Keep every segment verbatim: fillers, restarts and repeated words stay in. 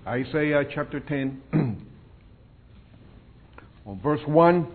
Isaiah chapter ten, verse one.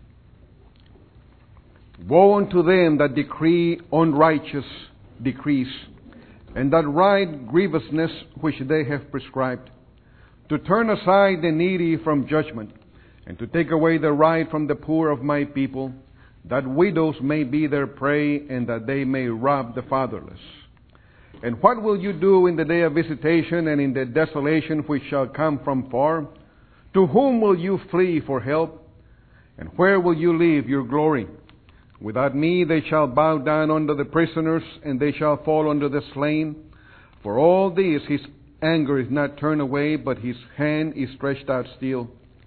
Woe unto them that decree unrighteous decrees, and that write grievousness which they have prescribed, to turn aside the needy from judgment, and to take away the right from the poor of my people, that widows may be their prey, and that they may rob the fatherless. And what will you do in the day of visitation, and in the desolation which shall come from far? To whom will you flee for help? And where will you leave your glory? Without me they shall bow down under the prisoners, and they shall fall under the slain. For all this his anger is not turned away, but his hand is stretched out still.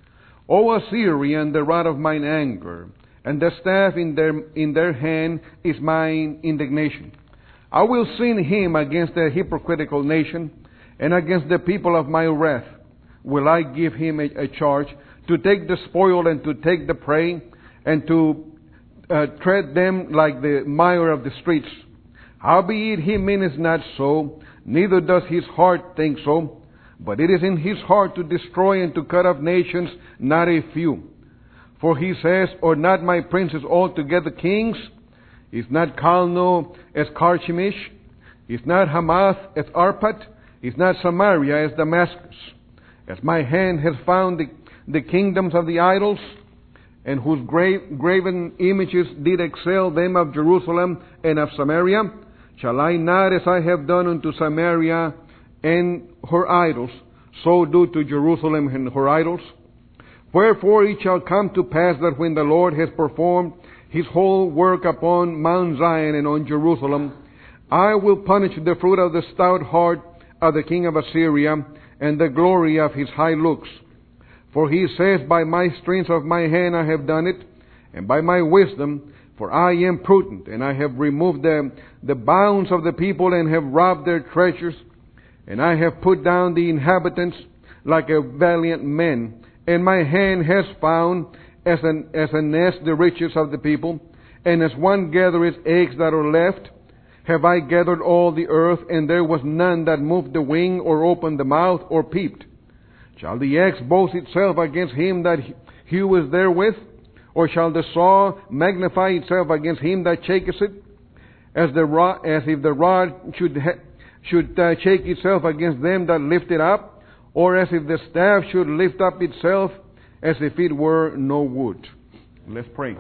O Assyrian, the rod of mine anger, and the staff in their, in their hand is mine indignation. I will send him against the hypocritical nation, and against the people of my wrath will I give him a, a charge, to take the spoil and to take the prey, and to uh, tread them like the mire of the streets. Howbeit he meaneth not so, neither does his heart think so, but it is in his heart to destroy and to cut off nations, not a few. For he says, Are not my princes altogether kings? Is not Calno as Carchemish? Is not Hamath as Arpad? Is not Samaria as Damascus? As my hand has found the, the kingdoms of the idols, and whose gra- graven images did excel them of Jerusalem and of Samaria, shall I not, as I have done unto Samaria and her idols, so do to Jerusalem and her idols? Wherefore it shall come to pass that when the Lord has performed His whole work upon Mount Zion and on Jerusalem, I will punish the fruit of the stout heart of the king of Assyria, and the glory of his high looks. For he says, By my strength of my hand I have done it, and by my wisdom, for I am prudent, and I have removed the, the bounds of the people, and have robbed their treasures, and I have put down the inhabitants like a valiant man, and my hand has found as an as a nest the riches of the people, and as one gathereth eggs that are left, have I gathered all the earth, and there was none that moved the wing, or opened the mouth, or peeped. Shall the axe boast itself against him that heweth therewith? Or shall the saw magnify itself against him that shaketh it? As the rod, as if the rod should ha- should uh, shake itself against them that lift it up, or as if the staff should lift up itself, as if it were no wood. Let's pray.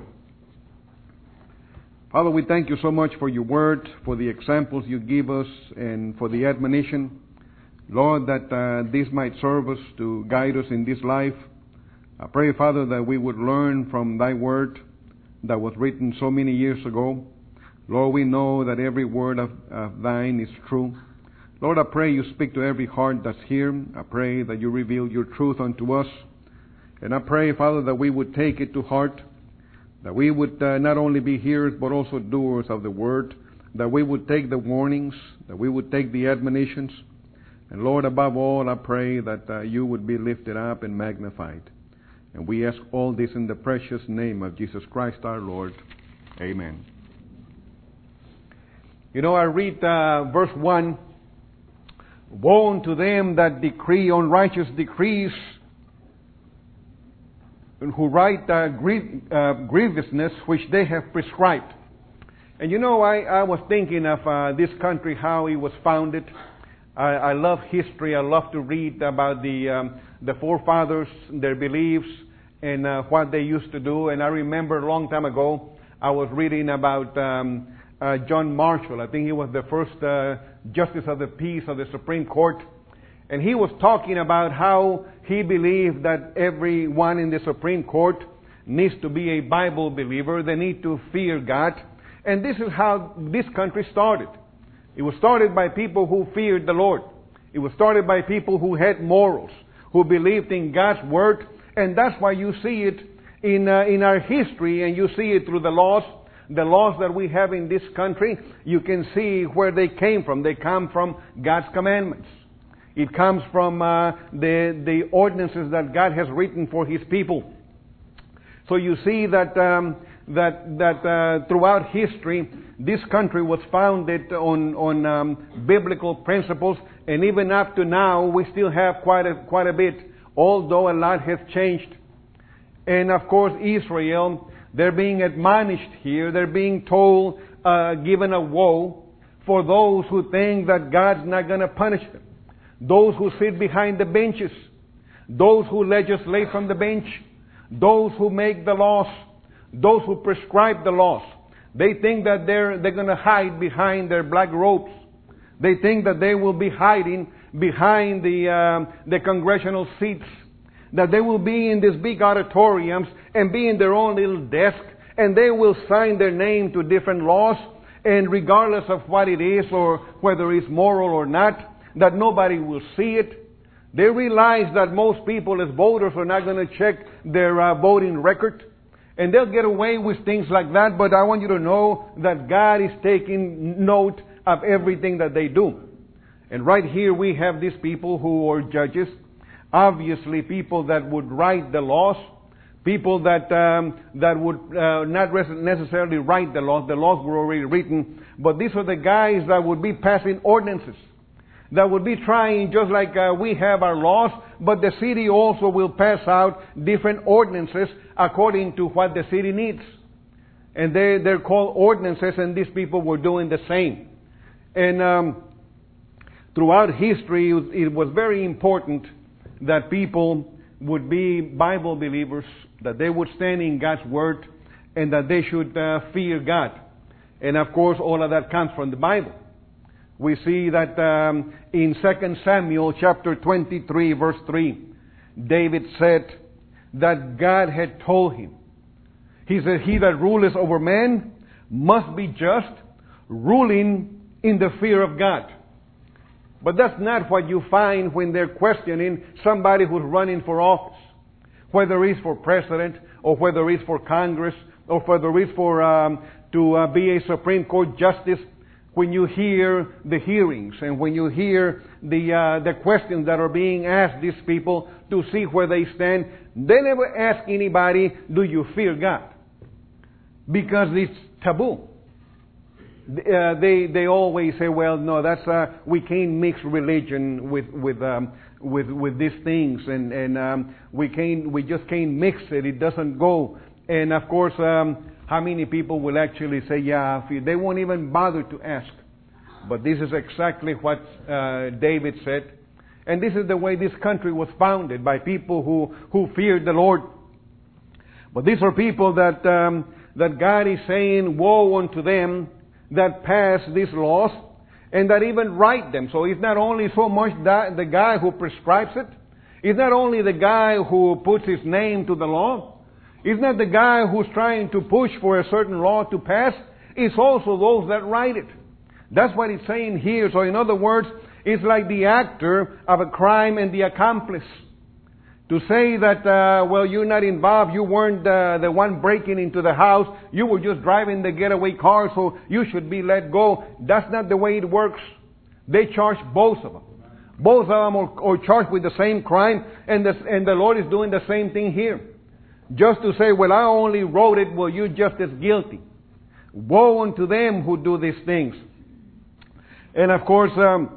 Father, we thank you so much for your word, for the examples you give us, and for the admonition. Lord, that uh, this might serve us to guide us in this life. I pray, Father, that we would learn from thy word that was written so many years ago. Lord, we know that every word of, of thine is true. Lord, I pray you speak to every heart that's here. I pray that you reveal your truth unto us. And I pray, Father, that we would take it to heart, that we would uh, not only be hearers but also doers of the word, that we would take the warnings, that we would take the admonitions. And Lord, above all, I pray that uh, you would be lifted up and magnified. And we ask all this in the precious name of Jesus Christ our Lord. Amen. You know, I read uh, verse one. Woe unto them that decree unrighteous decrees, and who write uh, grie- uh, grievousness which they have prescribed. And you know, I, I was thinking of uh, this country, how it was founded. I, I love history. I love to read about the um, the forefathers, their beliefs, and uh, what they used to do. And I remember a long time ago, I was reading about um, uh, John Marshall. I think he was the first uh, Justice of the Peace of the Supreme Court. And he was talking about how he believed that everyone in the Supreme Court needs to be a Bible believer. They need to fear God. And this is how this country started. It was started by people who feared the Lord. It was started by people who had morals, who believed in God's Word. And that's why you see it in uh, in our history, and you see it through the laws. The laws that we have in this country, you can see where they came from. They come from God's commandments. It comes from uh, the the ordinances that God has written for His people. So you see that um, that that uh, throughout history, this country was founded on on um, biblical principles, and even up to now, we still have quite a quite a bit, although a lot has changed. And of course, Israel, they're being admonished here. They're being told, uh, given a woe for those who think that God's not going to punish them. Those who sit behind the benches. Those who legislate from the bench. Those who make the laws. Those who prescribe the laws. They think that they're, they're going to hide behind their black robes. They think that they will be hiding behind the, um, the congressional seats. That they will be in these big auditoriums and be in their own little desk, and they will sign their name to different laws, and regardless of what it is or whether it's moral or not, that nobody will see it. They realize that most people as voters are not going to check their uh, voting record, and they'll get away with things like that, but I want you to know that God is taking note of everything that they do. And right here we have these people who are judges. Obviously, people that would write the laws, people that um, that would uh, not necessarily write the laws. The laws were already written, but these are the guys that would be passing ordinances, that would be trying, just like uh, we have our laws, but the city also will pass out different ordinances according to what the city needs. And they, they're called ordinances, and these people were doing the same. And um, throughout history, it was very important that people would be Bible believers, that they would stand in God's Word, and that they should uh, fear God. And of course, all of that comes from the Bible. We see that um, in Second Samuel chapter twenty-three, verse three, David said that God had told him. He said, "He that ruleth over men must be just, ruling in the fear of God." But that's not what you find when they're questioning somebody who's running for office. Whether it's for president, or whether it's for Congress, or whether it's for um, to uh, be a Supreme Court justice. When you hear the hearings and when you hear the uh, the questions that are being asked these people to see where they stand, they never ask anybody, "Do you fear God?" Because it's taboo. Uh, they they always say, "Well, no, that's uh, we can't mix religion with with um, with with these things, and and um, we can't we just can't mix it. It doesn't go." And of course, um, how many people will actually say, "Yeah, I fear"? They won't even bother to ask. But this is exactly what uh, David said, and this is the way this country was founded, by people who who feared the Lord. But these are people that um, that God is saying, "Woe unto them that pass these laws, and that even write them." So it's not only so much that the guy who prescribes it. It's not only the guy who puts his name to the law. It's not the guy who's trying to push for a certain law to pass. It's also those that write it. That's what it's saying here. So in other words, it's like the actor of a crime and the accomplice. To say that, uh, well, you're not involved, you weren't uh, the one breaking into the house, you were just driving the getaway car, so you should be let go. That's not the way it works. They charge both of them. Both of them are, are charged with the same crime, and the, and the Lord is doing the same thing here. Just to say, well, I only wrote it, well, you're just as guilty. Woe unto them who do these things. And of course, um,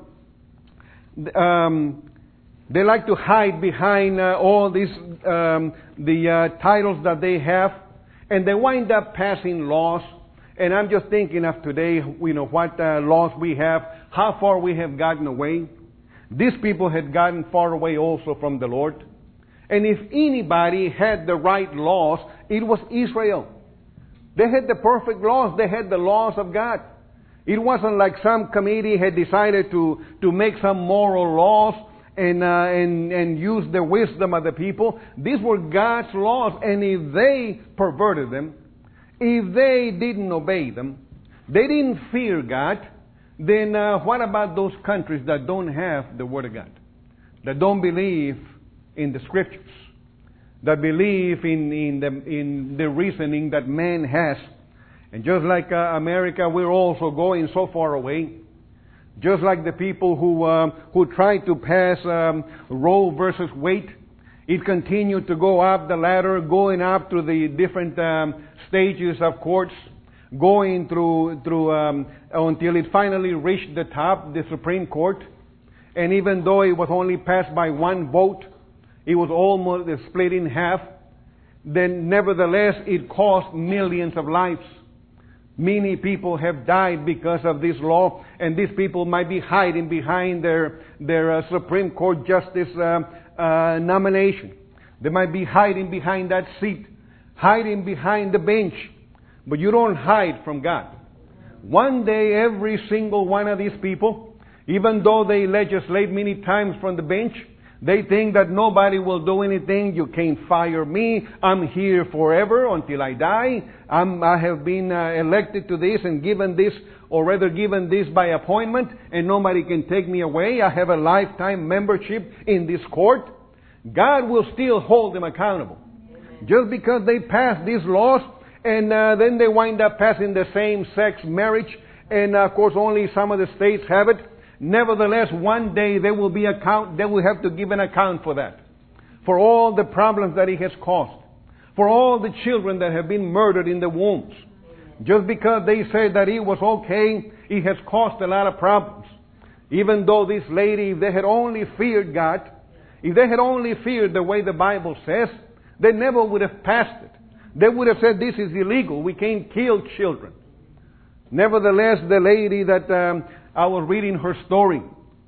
um, they like to hide behind uh, all these um, the uh, titles that they have, and they wind up passing laws. And I'm just thinking of today, you know, what uh, laws we have, how far we have gotten away. These people had gotten far away also from the Lord. And if anybody had the right laws, it was Israel. They had the perfect laws. They had the laws of God. It wasn't like some committee had decided to, to make some moral laws and, uh, and, and use the wisdom of the people. These were God's laws, and if they perverted them, if they didn't obey them, they didn't fear God, then uh, what about those countries that don't have the Word of God, that don't believe in the Scriptures, that believe in, in, the, in the reasoning that man has? And just like uh, America, we're also going so far away. Just like the people who um, who tried to pass um, Roe versus Wade, It continued to go up the ladder, going up through the different um, stages of courts, going through through um, until it finally reached the top, the Supreme Court. And even though it was only passed by one vote, it was almost split in half. Then nevertheless, it cost millions of lives. Many people have died because of this law, and these people might be hiding behind their their uh, Supreme Court justice uh, uh, nomination. They might be hiding behind that seat, hiding behind the bench. But you don't hide from God. One day, every single one of these people, even though they legislate many times from the bench, they think that nobody will do anything. You can't fire me. I'm here forever until I die. I'm, I have been uh, elected to this and given this, or rather given this by appointment, and nobody can take me away. I have a lifetime membership in this court. God will still hold them accountable. Just because they pass these laws, and uh, then they wind up passing the same-sex marriage, and uh, of course only some of the states have it. Nevertheless, one day they will be account. They will have to give an account for that, for all the problems that it has caused, for all the children that have been murdered in the wombs. Just because they said that it was okay, it has caused a lot of problems. Even though this lady, if they had only feared God, if they had only feared the way the Bible says, they never would have passed it. They would have said, this is illegal. We can't kill children. Nevertheless, the lady that um, I was reading her story,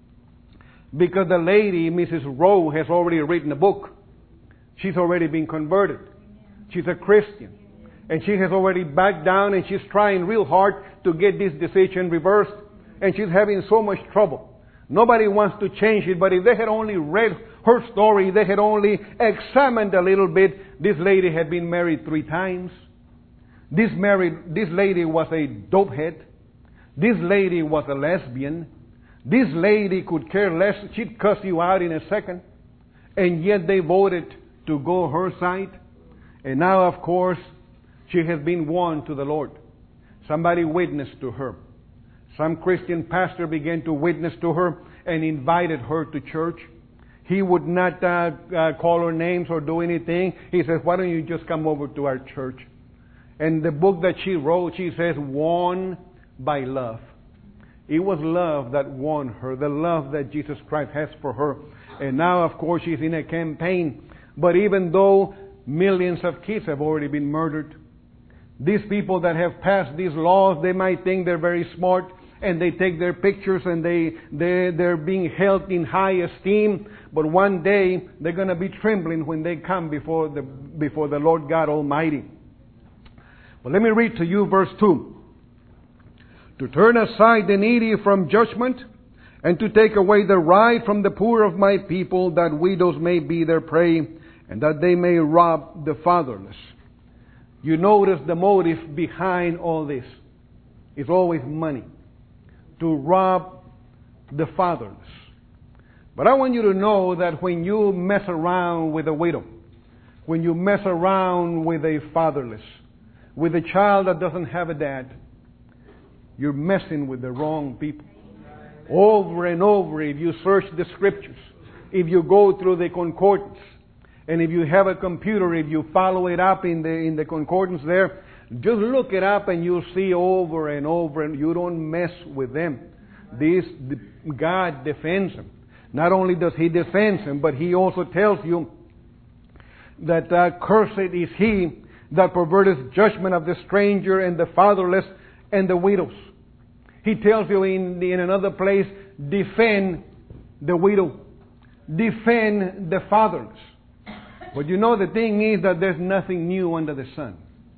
because the lady, Missus Rowe, has already written a book. She's already been converted. She's a Christian. And she has already backed down, and she's trying real hard to get this decision reversed. And she's having so much trouble. Nobody wants to change it, but if they had only read her story, they had only examined a little bit. This lady had been married three times. This married, this lady was a dopehead. This lady was a lesbian. This lady could care less. She'd cuss you out in a second. And yet they voted to go her side. And now, of course, she has been won to the Lord. Somebody witnessed to her. Some Christian pastor began to witness to her and invited her to church. He would not uh, uh, call her names or do anything. He says, why don't you just come over to our church? And the book that she wrote, she says, won by love. It was love that won her, the love that Jesus Christ has for her. And now, of course, she's in a campaign. But even though millions of kids have already been murdered, these people that have passed these laws, they might think they're very smart, and they take their pictures and they, they, they're being held in high esteem. But one day, they're going to be trembling when they come before the, before the Lord God Almighty. But let me read to you verse two. To turn aside the needy from judgment, and to take away the right from the poor of my people, that widows may be their prey, and that they may rob the fatherless. You notice the motive behind all this. It's always money. To rob the fatherless. But I want you to know that when you mess around with a widow, when you mess around with a fatherless, with a child that doesn't have a dad, you're messing with the wrong people. Over and over, if you search the scriptures, if you go through the concordance, and if you have a computer, if you follow it up in the in the concordance there, just look it up and you'll see over and over, and you don't mess with them. This God defends them. Not only does He defend them, but He also tells you that uh, cursed is he that perverteth judgment of the stranger and the fatherless and the widows. He tells you in, in another place, defend the widow. Defend the fatherless. But you know, the thing is that there's nothing new under the sun.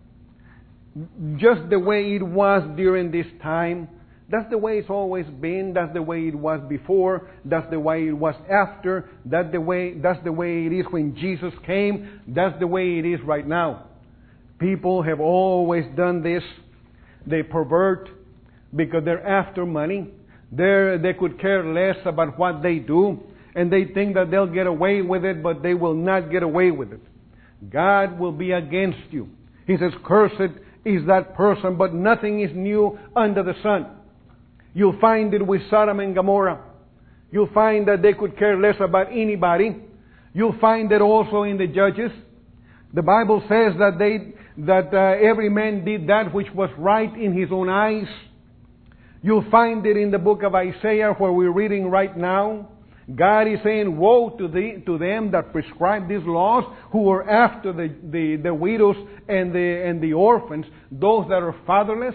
Just the way it was during this time, that's the way it's always been. That's the way it was before. That's the way it was after. That's the way, that's the way it is when Jesus came. That's the way it is right now. People have always done this. They pervert because they're after money. They're, they could care less about what they do. And they think that they'll get away with it, but they will not get away with it. God will be against you. He says, cursed is that person, but nothing is new under the sun. You'll find it with Sodom and Gomorrah. You'll find that they could care less about anybody. You'll find it also in the Judges. The Bible says that they that uh, every man did that which was right in his own eyes. You'll find it in the book of Isaiah, where we're reading right now. God is saying, woe to, the, to them that prescribe these laws, who are after the, the, the widows and the, and the orphans, those that are fatherless.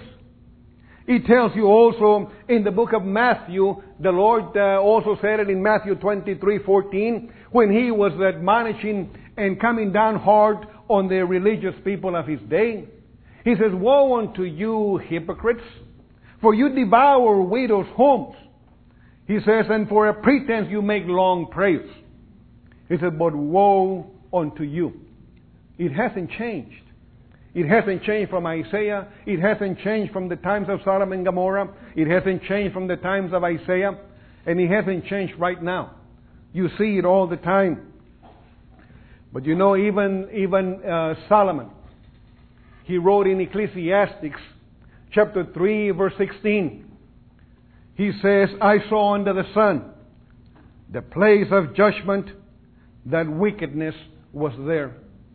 It tells you also in the book of Matthew, the Lord uh, also said it in Matthew twenty-three fourteen, when He was admonishing and coming down hard on the religious people of His day. He says, woe unto you, hypocrites, for you devour widows' homes. He says, and for a pretense you make long prayers. He said, but woe unto you. It hasn't changed. It hasn't changed from Isaiah. It hasn't changed from the times of Sodom and Gomorrah. It hasn't changed from the times of Isaiah. And it hasn't changed right now. You see it all the time. But you know, even, even uh, Solomon, he wrote in Ecclesiastes chapter three, verse sixteen. He says, I saw under the sun the place of judgment, that wickedness was there.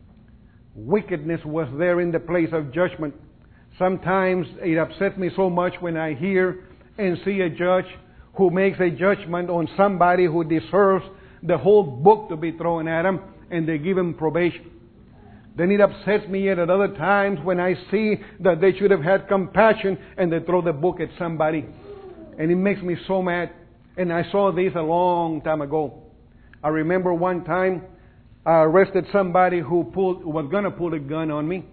Wickedness was there in the place of judgment. Sometimes it upsets me so much when I hear and see a judge who makes a judgment on somebody who deserves the whole book to be thrown at him, and they give him probation. Then it upsets me yet at other times when I see that they should have had compassion and they throw the book at somebody. And it makes me so mad. And I saw this a long time ago. I remember one time I arrested somebody who pulled, was going to pull a gun on me.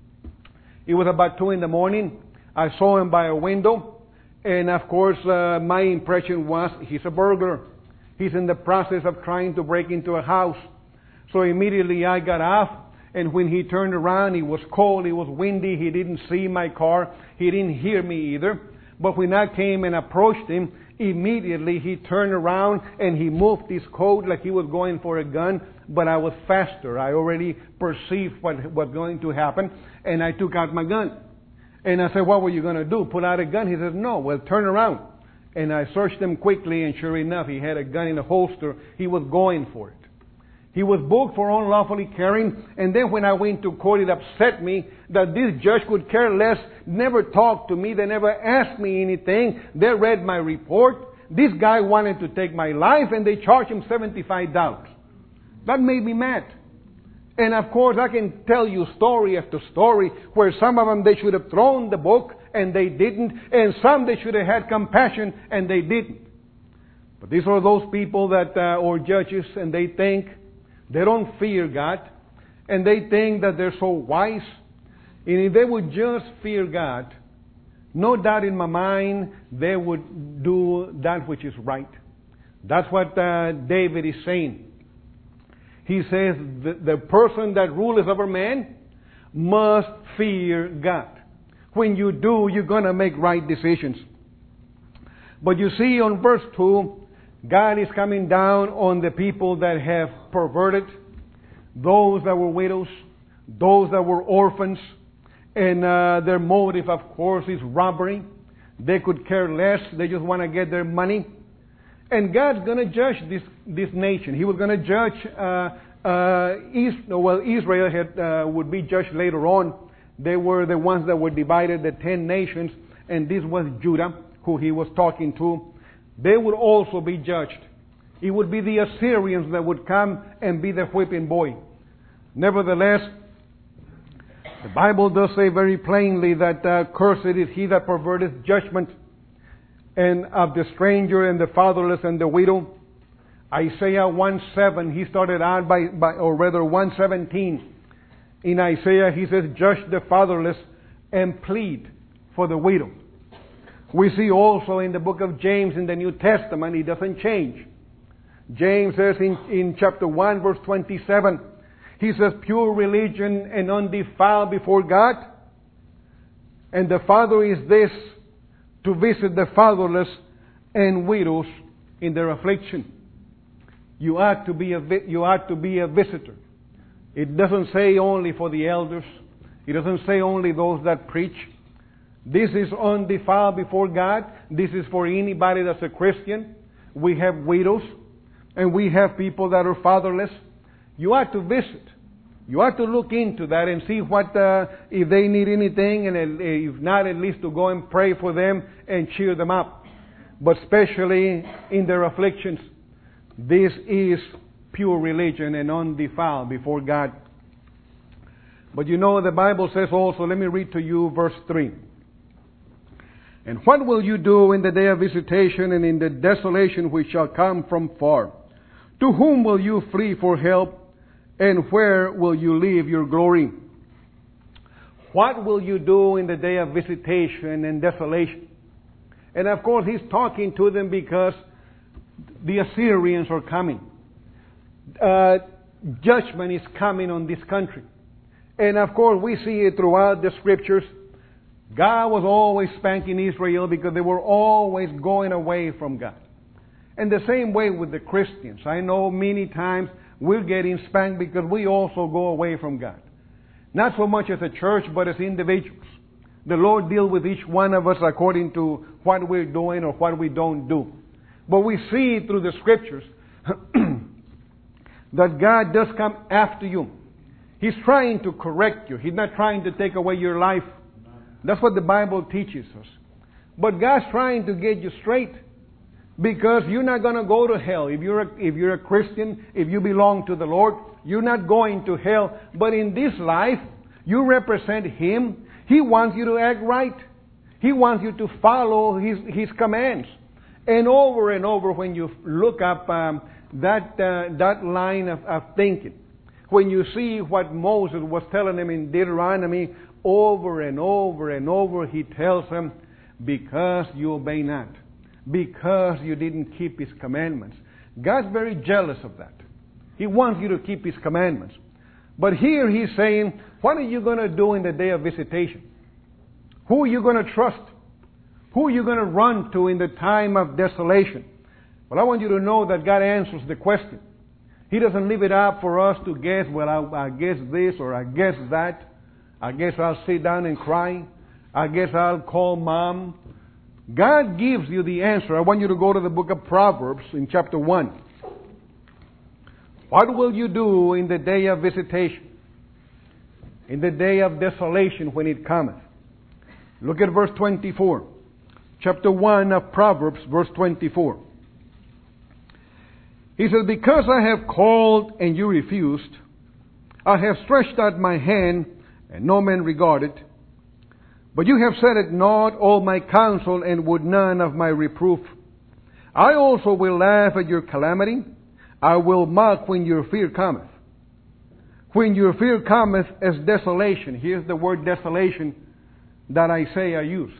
It was about two in the morning. I saw him by a window. And of course, uh, my impression was he's a burglar. He's in the process of trying to break into a house. So immediately I got off. And when he turned around, it was cold, it was windy, he didn't see my car, he didn't hear me either. But when I came and approached him, immediately he turned around and he moved his coat like he was going for a gun. But I was faster. I already perceived what was going to happen. And I took out my gun. And I said, what were you going to do? Pull out a gun? He says, no, well, turn around. And I searched him quickly, and sure enough, he had a gun in a holster. He was going for it. He was booked for unlawfully carrying, and then when I went to court, it upset me that this judge could care less, never talked to me, they never asked me anything. They read my report. This guy wanted to take my life, and they charged him seventy-five dollars. That made me mad. And of course, I can tell you story after story where some of them they should have thrown the book, and they didn't, and some they should have had compassion, and they didn't. But these are those people that, uh, or judges, and they think, they don't fear God, and they think that they're so wise. And if they would just fear God, no doubt in my mind, they would do that which is right. That's what uh, David is saying. He says, the, the person that ruleth over man must fear God. When you do, you're going to make right decisions. But you see on verse two, God is coming down on the people that have perverted, those that were widows, those that were orphans, and uh, their motive, of course, is robbery. They could care less. They just want to get their money. And God's going to judge this this nation. He was going to judge, uh, uh, East, well, Israel had, uh, would be judged later on. They were the ones that were divided, the ten nations, and this was Judah, who he was talking to. They would also be judged. It would be the Assyrians that would come and be the whipping boy. Nevertheless, the Bible does say very plainly that uh, cursed is he that perverteth judgment, and of the stranger and the fatherless and the widow. Isaiah one seven, he started out by, by or rather one seventeen. In Isaiah he says, judge the fatherless and plead for the widow. We see also in the book of James in the New Testament, it doesn't change. James says in, in chapter one, verse twenty-seven, he says, pure religion and undefiled before God. And the Father is this, to visit the fatherless and widows in their affliction. You ought to be a, you ought to be a visitor. It doesn't say only for the elders. It doesn't say only those that preach. This is undefiled before God. This is for anybody that's a Christian. We have widows, and we have people that are fatherless. You ought to visit. You ought to look into that and see what uh, if they need anything, and if not, at least to go and pray for them and cheer them up. But especially in their afflictions, this is pure religion and undefiled before God. But you know, the Bible says also, let me read to you verse three. And what will you do in the day of visitation and in the desolation which shall come from far? To whom will you flee for help? And where will you leave your glory? What will you do in the day of visitation and desolation? And of course, he's talking to them because the Assyrians are coming. Uh, judgment is coming on this country. And of course, we see it throughout the scriptures. God was always spanking Israel because they were always going away from God. And the same way with the Christians. I know many times we're getting spanked because we also go away from God. Not so much as a church, but as individuals. The Lord deals with each one of us according to what we're doing or what we don't do. But we see through the scriptures that God does come after you. He's trying to correct you. He's not trying to take away your life. That's what the Bible teaches us. But God's trying to get you straight. Because you're not going to go to hell. If you're, a, if you're a Christian, if you belong to the Lord, you're not going to hell. But in this life, you represent Him. He wants you to act right. He wants you to follow His, His commands. And over and over, when you look up um, that, uh, that line of, of thinking, when you see what Moses was telling them in Deuteronomy, over and over and over, he tells them, because you obey not. Because you didn't keep His commandments. God's very jealous of that. He wants you to keep His commandments. But here He's saying, what are you going to do in the day of visitation? Who are you going to trust? Who are you going to run to in the time of desolation? Well, I want you to know that God answers the question. He doesn't leave it up for us to guess, well, I, I guess this or I guess that. I guess I'll sit down and cry. I guess I'll call Mom. God gives you the answer. I want you to go to the book of Proverbs in chapter one. What will you do in the day of visitation? In the day of desolation when it cometh? Look at verse twenty-four. Chapter one of Proverbs, verse twenty-four. He says, because I have called and you refused, I have stretched out my hand and no man regarded. But you have set at naught all my counsel, and would none of my reproof. I also will laugh at your calamity. I will mock when your fear cometh. When your fear cometh as desolation. Here's the word desolation that Isaiah used.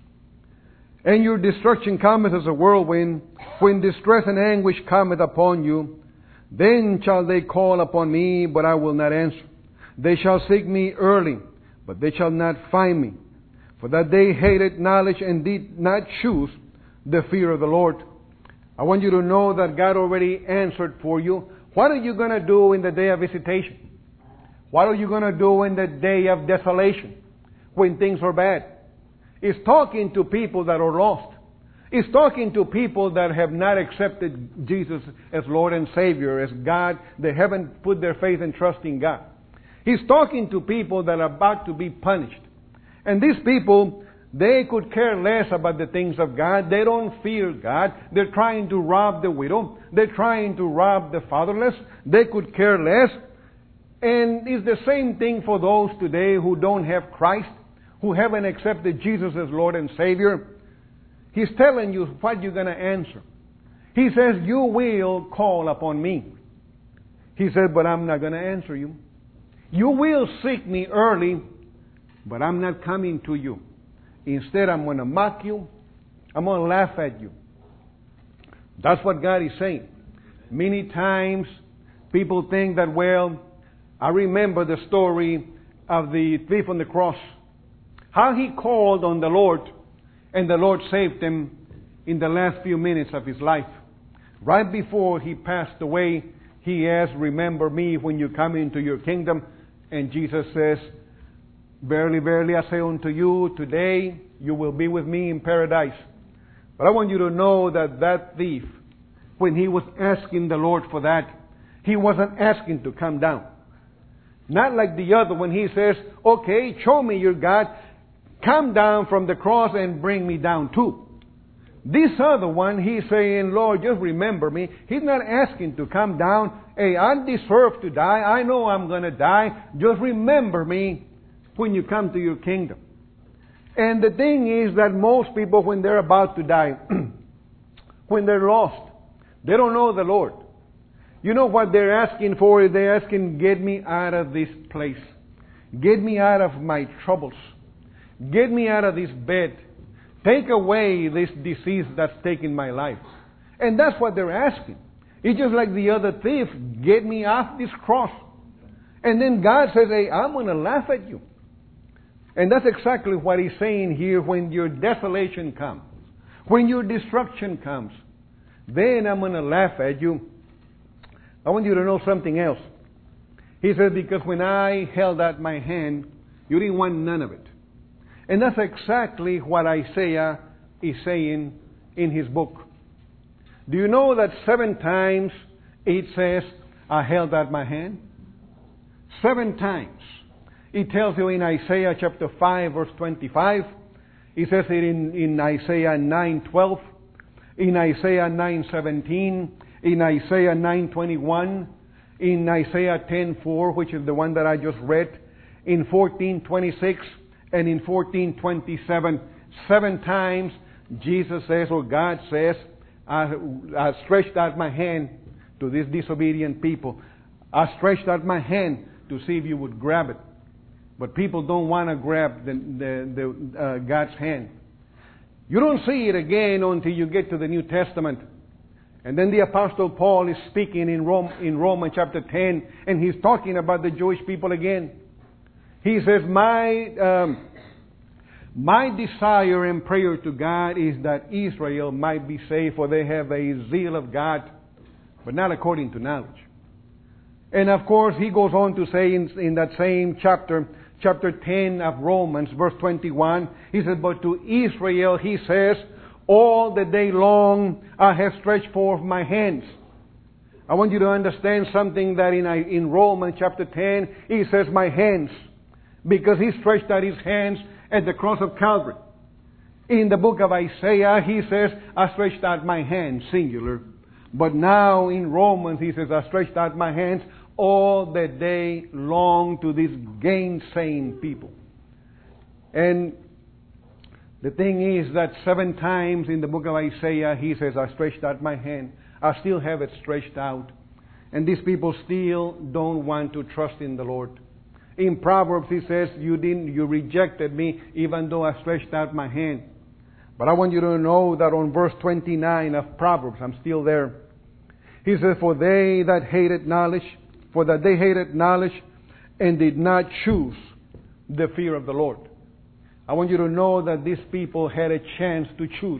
And your destruction cometh as a whirlwind. When distress and anguish cometh upon you, then shall they call upon me, but I will not answer. They shall seek me early, but they shall not find me. For that they hated knowledge and did not choose the fear of the Lord. I want you to know that God already answered for you. What are you going to do in the day of visitation? What are you going to do in the day of desolation when things are bad? It's talking to people that are lost. It's talking to people that have not accepted Jesus as Lord and Savior, as God. They haven't put their faith and trust in God. He's talking to people that are about to be punished. And these people, they could care less about the things of God. They don't fear God. They're trying to rob the widow. They're trying to rob the fatherless. They could care less. And it's the same thing for those today who don't have Christ, who haven't accepted Jesus as Lord and Savior. He's telling you what you're going to answer. He says, you will call upon me. He said, but I'm not going to answer you. You will seek me early, but I'm not coming to you. Instead, I'm going to mock you. I'm going to laugh at you. That's what God is saying. Many times, people think that, well, I remember the story of the thief on the cross. How he called on the Lord, and the Lord saved him in the last few minutes of his life. Right before he passed away, he asked, remember me when you come into your kingdom. And Jesus says, verily, verily, I say unto you, today you will be with me in paradise. But I want you to know that that thief, when he was asking the Lord for that, He wasn't asking to come down. Not like the other when he says, okay, show me your God. Come down from the cross and bring me down too. This other one, he's saying, Lord, just remember me. He's not asking to come down. Hey, I deserve to die. I know I'm going to die. Just remember me when you come to your kingdom. And the thing is that most people, when they're about to die, when they're lost, they don't know the Lord. You know what they're asking for? They're asking, get me out of this place. Get me out of my troubles. Get me out of this bed. Take away this disease that's taken my life. And that's what they're asking. It's just like the other thief, get me off this cross. And then God says, hey, I'm going to laugh at you. And that's exactly what He's saying here. When your desolation comes, when your destruction comes, then I'm going to laugh at you. I want you to know something else. He says, because when I held out my hand, you didn't want none of it. And that's exactly what Isaiah is saying in his book. Do you know that seven times it says, I held out my hand? Seven times. It tells you in Isaiah chapter five, verse twenty-five. It says it in, in Isaiah nine twelve, in Isaiah nine seventeen, in Isaiah nine twenty-one, in Isaiah ten four, which is the one that I just read, in fourteen twenty-six, and in fourteen twenty-seven. Seven times Jesus says, or God says, I, I stretched out my hand to these disobedient people. I stretched out my hand to see if you would grab it. But people don't want to grab the, the, the uh, God's hand. You don't see it again until you get to the New Testament. And then the Apostle Paul is speaking in Rome, in Romans chapter ten, and he's talking about the Jewish people again. He says, my, um, my desire and prayer to God is that Israel might be saved, for they have a zeal of God, but not according to knowledge. And of course, he goes on to say in, in that same chapter, chapter ten of Romans, verse twenty-one, he says, but to Israel, he says, all the day long I have stretched forth my hands. I want you to understand something that in, in Romans chapter ten, he says, my hands, because he stretched out his hands at the cross of Calvary. In the book of Isaiah, he says, I stretched out my hands, singular. But now in Romans, he says, I stretched out my hands all the day long to these gainsaying people. And the thing is that seven times in the book of Isaiah, he says, I stretched out my hand. I still have it stretched out. And these people still don't want to trust in the Lord. In Proverbs, he says, you didn't, you rejected me even though I stretched out my hand. But I want you to know that on verse twenty-nine of Proverbs, I'm still there. He says, for they that hated knowledge, for that they hated knowledge and did not choose the fear of the Lord. I want you to know that these people had a chance to choose.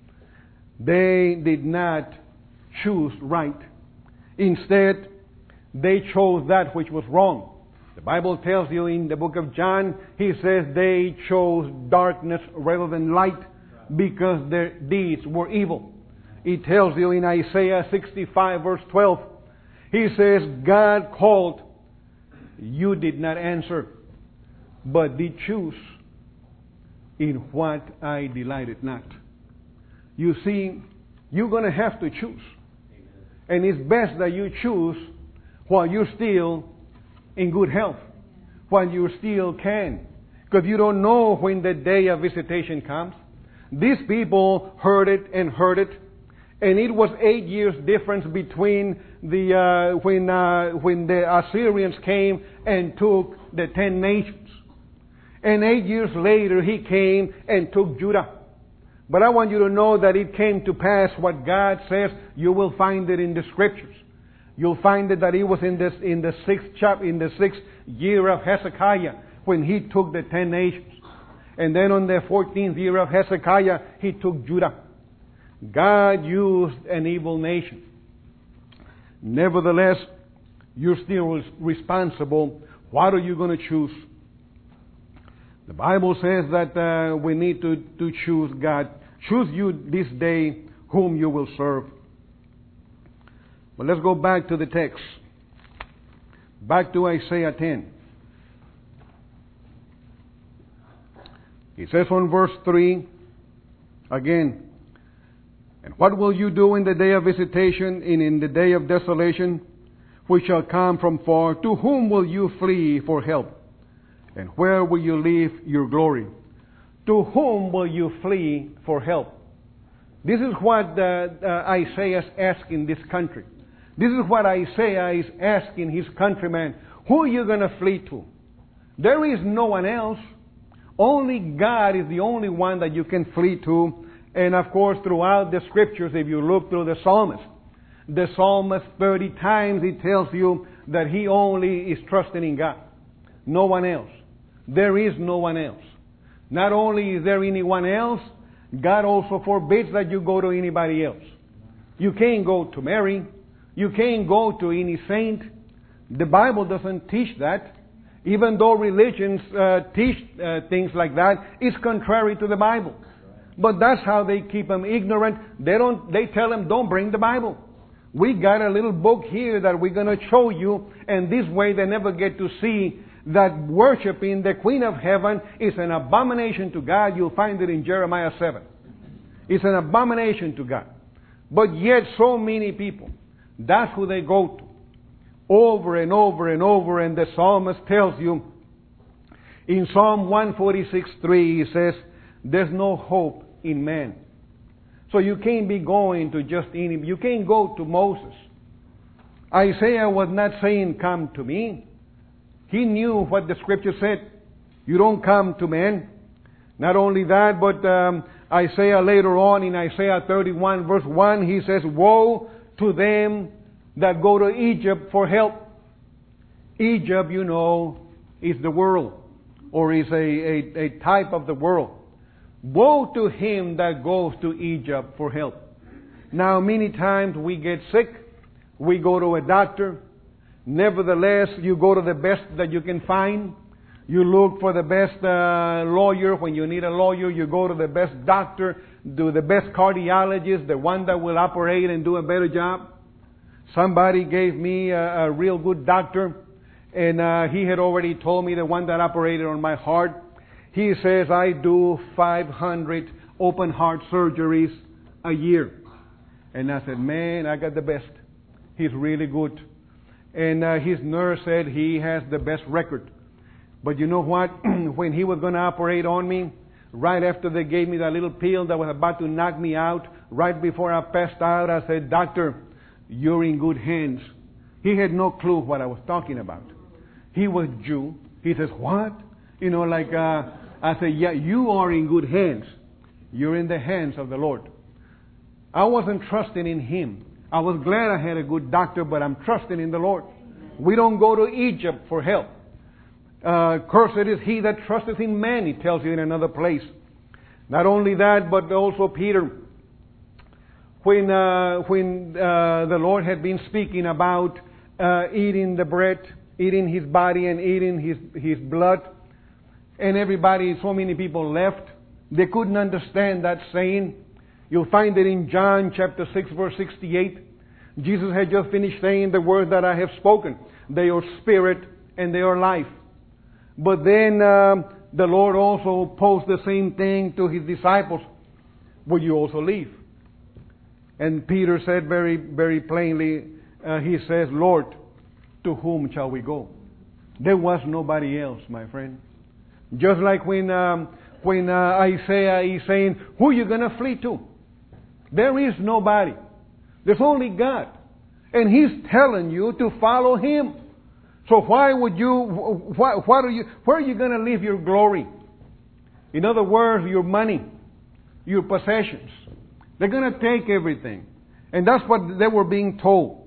They did not choose right. Instead, they chose that which was wrong. The Bible tells you in the book of John, he says they chose darkness rather than light because their deeds were evil. It tells you in Isaiah sixty-five verse twelve, he says, God called, you did not answer, but did choose in what I delighted not. You see, you're going to have to choose. And it's best that you choose while you're still in good health, while you still can. Because you don't know when the day of visitation comes. These people heard it and heard it. And it was eight years difference between the uh, when uh, when the Assyrians came and took the ten nations. And eight years later he came and took Judah. But I want you to know that it came to pass what God says. You will find it in the Scriptures. You'll find it that it was in this in the sixth chapter, in the sixth year of Hezekiah, when he took the ten nations. And then on the fourteenth year of Hezekiah, he took Judah. God used an evil nation. Nevertheless, you're still responsible. What are you going to choose? The Bible says that uh, we need to, to choose God. Choose you this day whom you will serve. But let's go back to the text. Back to Isaiah ten. He says on verse three, again, and what will you do in the day of visitation and in the day of desolation, which shall come from far? To whom will you flee for help? And where will you leave your glory? To whom will you flee for help? This is what uh, uh, Isaiah is asking this country. This is what Isaiah is asking his countrymen. Who are you going to flee to? There is no one else. Only God is the only one that you can flee to. And of course, throughout the scriptures, if you look through the psalmist, the psalmist thirty times he tells you that he only is trusting in God. No one else. There is no one else. Not only is there anyone else, God also forbids that you go to anybody else. You can't go to Mary. You can't go to any saint. The Bible doesn't teach that. Even though religions uh, teach uh, things like that, it's contrary to the Bible. But that's how they keep them ignorant. They don't. They tell them, don't bring the Bible. We got a little book here that we're going to show you, and this way they never get to see that worshiping the Queen of Heaven is an abomination to God. You'll find it in Jeremiah seven. It's an abomination to God. But yet so many people, that's who they go to. Over and over and over, and the psalmist tells you, in Psalm one forty-six three, he says, there's no hope in man. So you can't be going to just any, you can't go to Moses. Isaiah was not saying, come to me. He knew what the scripture said. You don't come to man. Not only that, but um, Isaiah later on in Isaiah thirty-one verse one, he says, woe to them that go to Egypt for help. Egypt, you know, is the world, or is a, a, a type of the world. Woe to him that goes to Egypt for help. Now, many times we get sick, we go to a doctor. Nevertheless, you go to the best that you can find. You look for the best uh, lawyer. When you need a lawyer, you go to the best doctor, do the best cardiologist, the one that will operate and do a better job. Somebody gave me a, a real good doctor, and uh, he had already told me, the one that operated on my heart, he says, I do five hundred open heart surgeries a year. And I said, man, I got the best. He's really good. And uh, his nurse said he has the best record. But you know what? When he was going to operate on me, right after they gave me that little pill that was about to knock me out, right before I passed out, I said, doctor, you're in good hands. He had no clue what I was talking about. He was Jew. He says, what? You know, like, uh, I said, yeah, you are in good hands. You're in the hands of the Lord. I wasn't trusting in him. I was glad I had a good doctor, but I'm trusting in the Lord. We don't go to Egypt for help. Uh, cursed is he that trusteth in man, he tells you in another place. Not only that, but also Peter, when uh, when uh, the Lord had been speaking about uh, eating the bread, eating his body and eating his, his blood, and everybody, so many people left, they couldn't understand that saying. You'll find it in John chapter six, verse sixty-eight. Jesus had just finished saying the words that I have spoken. They are spirit and they are life. But then um, the Lord also posed the same thing to his disciples. Will you also leave? And Peter said very, very plainly, uh, he says, Lord, to whom shall we go? There was nobody else, my friend. Just like when um, when uh, Isaiah is saying, who are you going to flee to? There is nobody. There's only God. And He's telling you to follow Him. So why would you, what, what are you, where are you going to leave your glory? In other words, your money, your possessions. They're going to take everything. And that's what they were being told.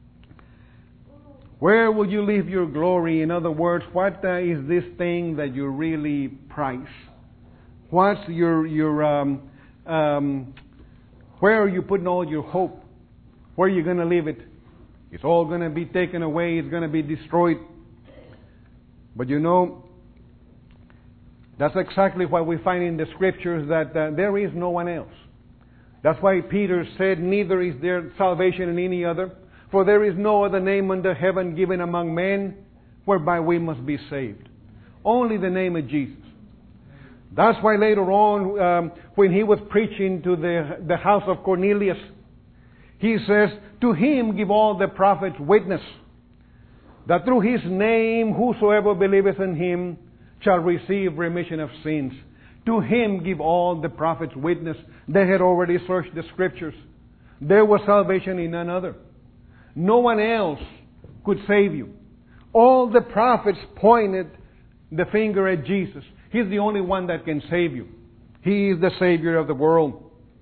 Where will you leave your glory? In other words, what uh, is this thing that you really prize? What's your, your, um, um, where are you putting all your hope? Where are you going to leave it? It's all going to be taken away. It's going to be destroyed. But you know, that's exactly what we find in the Scriptures, that uh, there is no one else. That's why Peter said, neither is there salvation in any other, For there is no other name under heaven given among men whereby we must be saved. Only the name of Jesus. That's why later on, um, when he was preaching to the, the house of Cornelius, he says, to him give all the prophets witness, that through his name whosoever believeth in him shall receive remission of sins. To him give all the prophets witness. They had already searched the Scriptures. There was salvation in none other. No one else could save you. All the prophets pointed the finger at Jesus. He's the only one that can save you. He is the Savior of the world.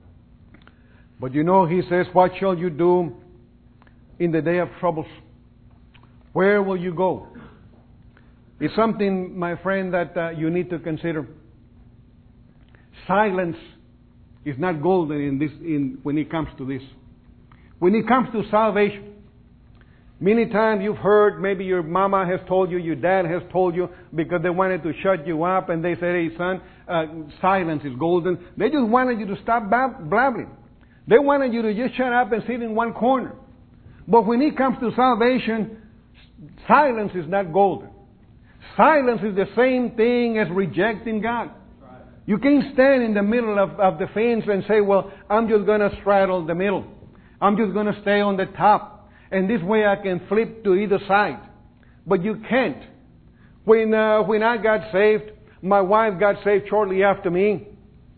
But you know, he says, what shall you do in the day of troubles? Where will you go? It's something, my friend, that uh, you need to consider. Silence is not golden in this, in, when it comes to this. When it comes to salvation, many times you've heard, maybe your mama has told you, your dad has told you, because they wanted to shut you up, and they said, hey son, uh, silence is golden. They just wanted you to stop bab- blabbing. They wanted you to just shut up and sit in one corner. But when it comes to salvation, silence is not golden. Silence is the same thing as rejecting God. You can't stand in the middle of, of the fence and say, well, I'm just going to straddle the middle. I'm just going to stay on the top. And this way I can flip to either side. But you can't. When, uh, when I got saved, my wife got saved shortly after me.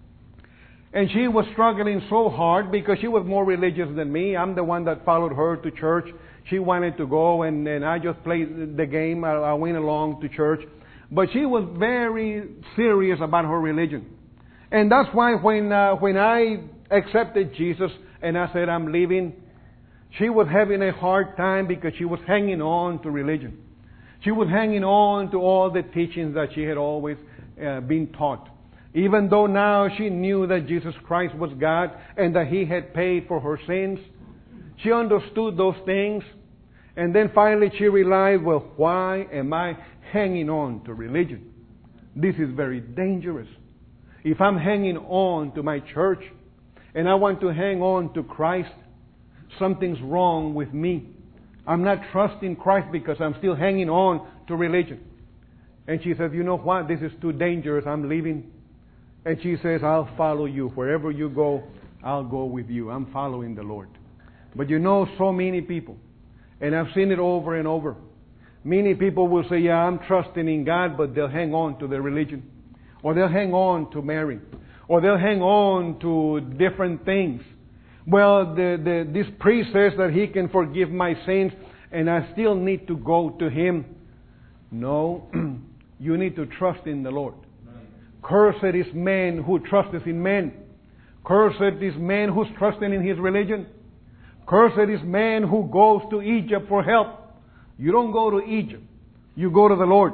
And she was struggling so hard because she was more religious than me. I'm the one that followed her to church. She wanted to go, and, and I just played the game. I, I went along to church. But she was very serious about her religion. And that's why when, uh, when I accepted Jesus and I said I'm leaving, she was having a hard time because she was hanging on to religion. She was hanging on to all the teachings that she had always uh, been taught. Even though now she knew that Jesus Christ was God and that He had paid for her sins, she understood those things. And then finally she realized, well, why am I hanging on to religion? This is very dangerous. If I'm hanging on to my church and I want to hang on to Christ, something's wrong with me. I'm not trusting Christ because I'm still hanging on to religion. And she says, you know what? This is too dangerous. I'm leaving. And she says, I'll follow you. Wherever you go, I'll go with you. I'm following the Lord. But you know, so many people, and I've seen it over and over, many people will say, yeah, I'm trusting in God, but they'll hang on to their religion. Or they'll hang on to Mary. Or they'll hang on to different things. Well, the, the, this priest says that he can forgive my sins, and I still need to go to him. No, you need to trust in the Lord. Cursed is man who trusteth in men. Cursed is man who's trusting in his religion. Cursed is man who goes to Egypt for help. You don't go to Egypt. You go to the Lord.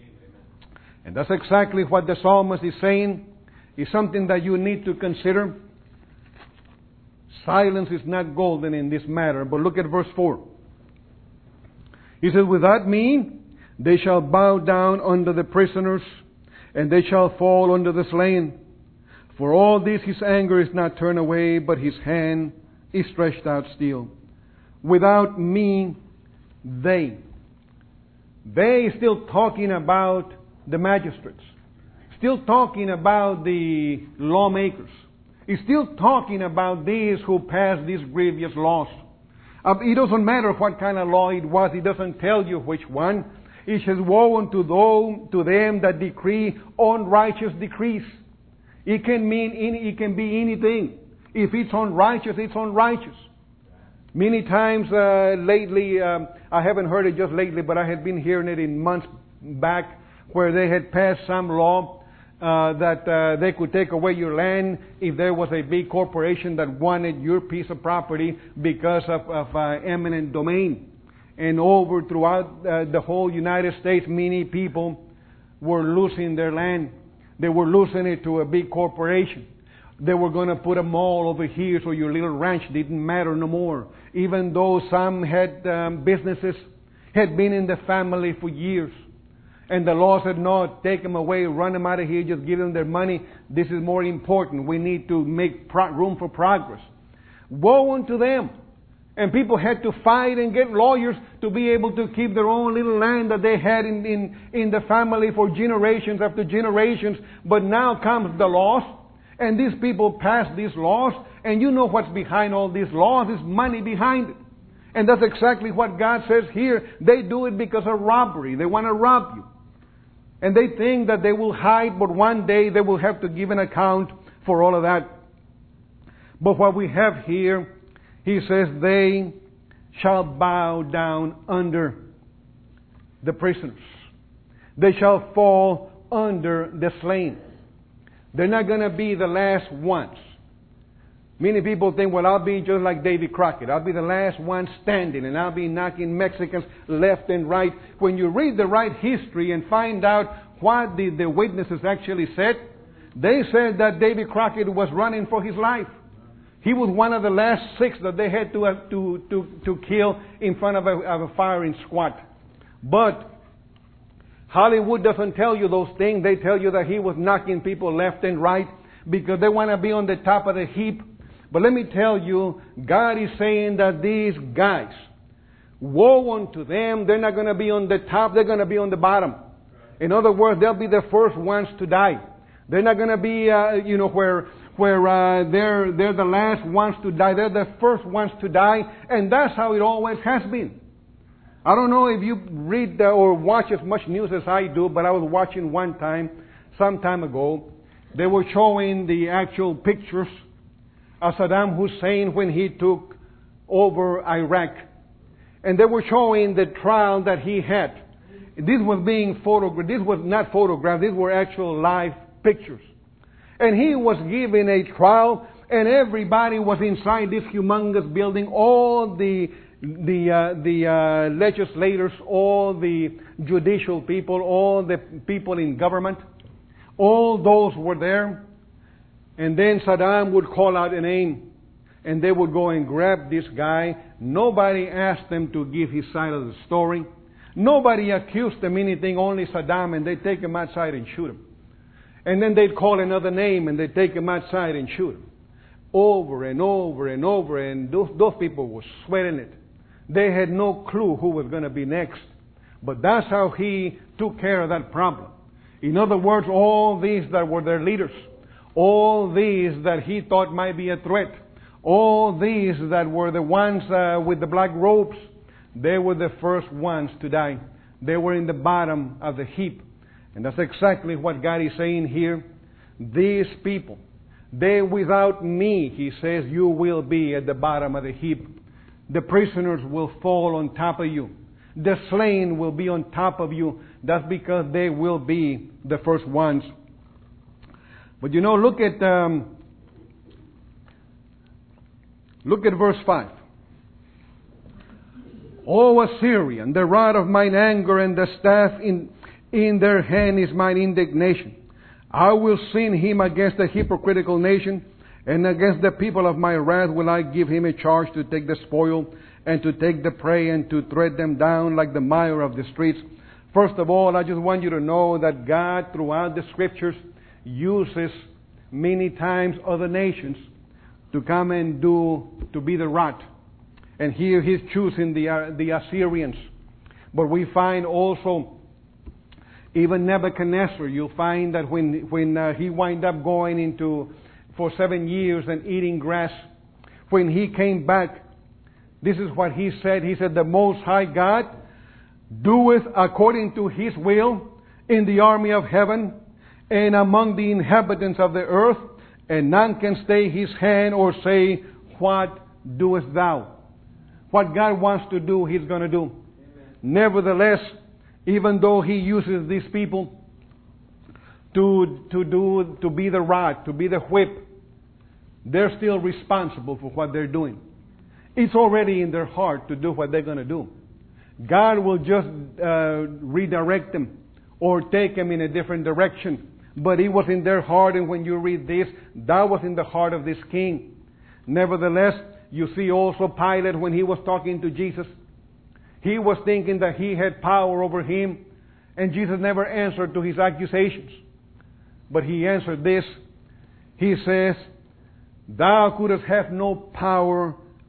And that's exactly what the psalmist is saying. It's something that you need to consider. Silence is not golden in this matter. But look at verse four. He says, without me, they shall bow down under the prisoners, and they shall fall under the slain. For all this his anger is not turned away, but his hand is stretched out still. Without me, they. They is still talking about the magistrates. Still talking about the lawmakers. He's still talking about these who pass these grievous laws. Uh, it doesn't matter what kind of law it was. It doesn't tell you which one. It says, woe unto those, to them that decree unrighteous decrees. It can mean any, it can be anything. If it's unrighteous, it's unrighteous. Many times uh, lately, um, I haven't heard it just lately, but I had been hearing it in months back, where they had passed some law uh, that uh, they could take away your land if there was a big corporation that wanted your piece of property because of, of uh, eminent domain. And over throughout uh, the whole United States, many people were losing their land. They were losing it to a big corporation. They were going to put a mall over here so your little ranch didn't matter no more. Even though some had um, businesses, had been in the family for years. And the law said, no, take them away, run them out of here, just give them their money. This is more important. We need to make pro- room for progress. Woe unto them And people had to fight and get lawyers to be able to keep their own little land that they had in, in, in the family for generations after generations. But now comes the laws, and these people pass these laws, and you know what's behind all these laws is money behind it. And that's exactly what God says here. They do it because of robbery. They want to rob you. And they think that they will hide, but one day they will have to give an account for all of that. But what we have here, he says, they shall bow down under the prisoners. They shall fall under the slain. They're not going to be the last ones. Many people think, well, I'll be just like Davy Crockett. I'll be the last one standing, and I'll be knocking Mexicans left and right. When you read the right history and find out what the, the witnesses actually said, they said that Davy Crockett was running for his life. He was one of the last six that they had to, uh, to, to, to kill in front of a, of a firing squad. But Hollywood doesn't tell you those things. They tell you that he was knocking people left and right because they want to be on the top of the heap. But let me tell you, God is saying that these guys, woe unto them, they're not going to be on the top, they're going to be on the bottom. In other words, they'll be the first ones to die. They're not going to be, uh, you know, where where uh, they're they're the last ones to die. They're the first ones to die, and that's how it always has been. I don't know if you read uh, or watch as much news as I do, but I was watching one time, some time ago. They were showing the actual pictures of Saddam Hussein when he took over Iraq. And they were showing the trial that he had. This was being photographed. This was not photographed. These were actual live pictures. And he was given a trial, and everybody was inside this humongous building. All the the uh, the uh, legislators, all the judicial people, all the people in government, all those were there. And then Saddam would call out a name, and they would go and grab this guy. Nobody asked them to give his side of the story. Nobody accused them anything, only Saddam, and they'd take him outside and shoot him. And then they'd call another name, and they'd take him outside and shoot him. Over and over and over, and those, those people were sweating it. They had no clue who was going to be next. But that's how he took care of that problem. In other words, all these that were their leaders, all these that he thought might be a threat, all these that were the ones uh, with the black robes, they were the first ones to die. They were in the bottom of the heap. And that's exactly what God is saying here. These people, they without me, he says, you will be at the bottom of the heap. The prisoners will fall on top of you. The slain will be on top of you. That's because they will be the first ones. But you know, look at um, look at verse five. O Assyrian, the rod of mine anger and the staff in in their hand is mine indignation. I will send him against the hypocritical nation, and against the people of my wrath will I give him a charge to take the spoil and to take the prey and to tread them down like the mire of the streets. First of all, I just want you to know that God throughout the Scriptures uses many times other nations to come and do, to be the rod. And here he's choosing the, uh, the Assyrians. But we find also, even Nebuchadnezzar, you'll find that when, when uh, he wound up going into, for seven years and eating grass, when he came back, this is what he said. He said, the Most High God doeth according to His will in the army of heaven and among the inhabitants of the earth, and none can stay His hand or say, what doest thou? What God wants to do, He's going to do. Amen. Nevertheless, even though He uses these people to, to do, to be the rod, to be the whip, they're still responsible for what they're doing. It's already in their heart to do what they're going to do. God will just uh, redirect them or take them in a different direction. But it was in their heart, and when you read this, that was in the heart of this king. Nevertheless, you see also Pilate when he was talking to Jesus. He was thinking that he had power over him, and Jesus never answered to his accusations. But he answered this. He says, thou couldst have no power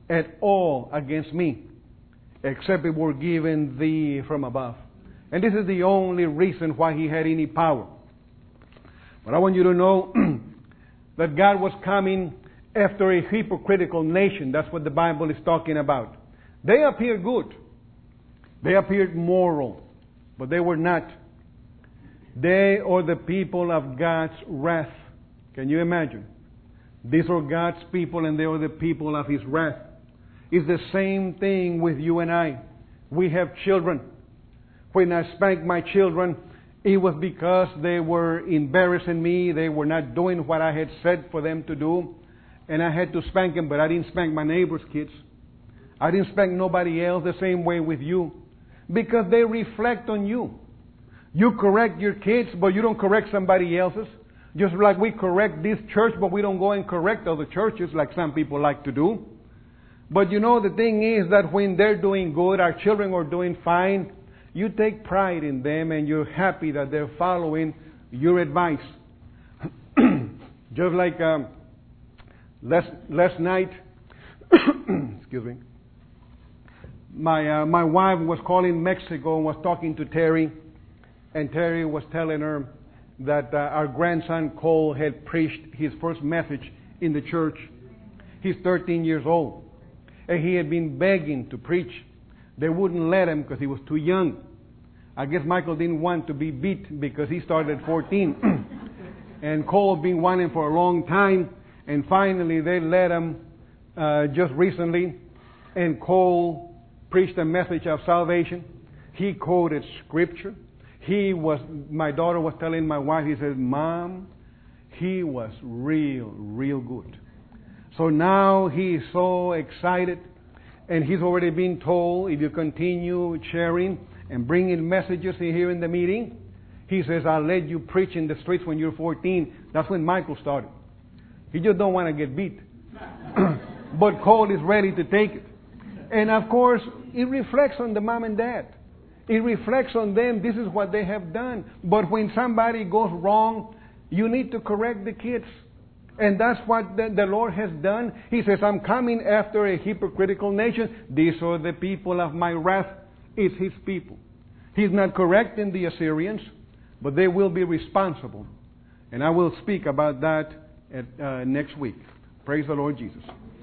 at all against me, except it were given thee from above. And this is the only reason why he had any power. But I want you to know that God was coming after a hypocritical nation. That's what the Bible is talking about. They appeared good. They appeared moral. But they were not. They are the people of God's wrath. Can you imagine? These are God's people and they are the people of His wrath. It's the same thing with you and I. We have children. When I spanked my children, it was because they were embarrassing me. They were not doing what I had said for them to do. And I had to spank them, but I didn't spank my neighbor's kids. I didn't spank nobody else the same way with you. Because they reflect on you. You correct your kids, but you don't correct somebody else's. Just like we correct this church, but we don't go and correct other churches like some people like to do. But you know, the thing is that when they're doing good, our children are doing fine, you take pride in them and you're happy that they're following your advice. Just like um, last, last night, excuse me, my, uh, my wife was calling Mexico and was talking to Terry. And Terry was telling her that uh, our grandson Cole had preached his first message in the church. He's thirteen years old. And he had been begging to preach. They wouldn't let him because he was too young. I guess Michael didn't want to be beat because he started at fourteen. And Cole had been wanting for a long time. And finally they let him uh, just recently. And Cole preached a message of salvation. He quoted Scripture. He was, my daughter was telling my wife, he said, Mom, he was real, real good. So now he is so excited, and he's already been told, if you continue sharing and bringing messages here in the meeting, he says, I'll let you preach in the streets when you're fourteen. That's when Michael started. He just don't want to get beat. But Cole is ready to take it. And of course, it reflects on the mom and dad. It reflects on them. This is what they have done. But when somebody goes wrong, you need to correct the kids. And that's what the, the Lord has done. He says, I'm coming after a hypocritical nation. These are the people of my wrath. It's His people. He's not correcting the Assyrians, but they will be responsible. And I will speak about that at, uh, next week. Praise the Lord Jesus.